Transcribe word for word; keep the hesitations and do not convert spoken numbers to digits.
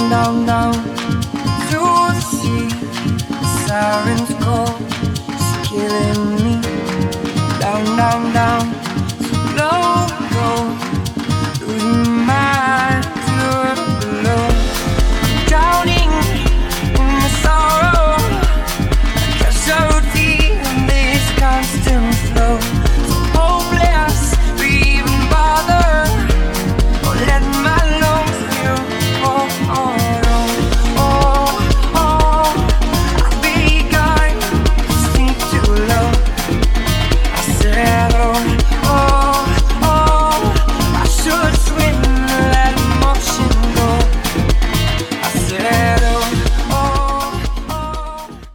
down, down to the sea. The sirens call, it's killing me. Down, down, down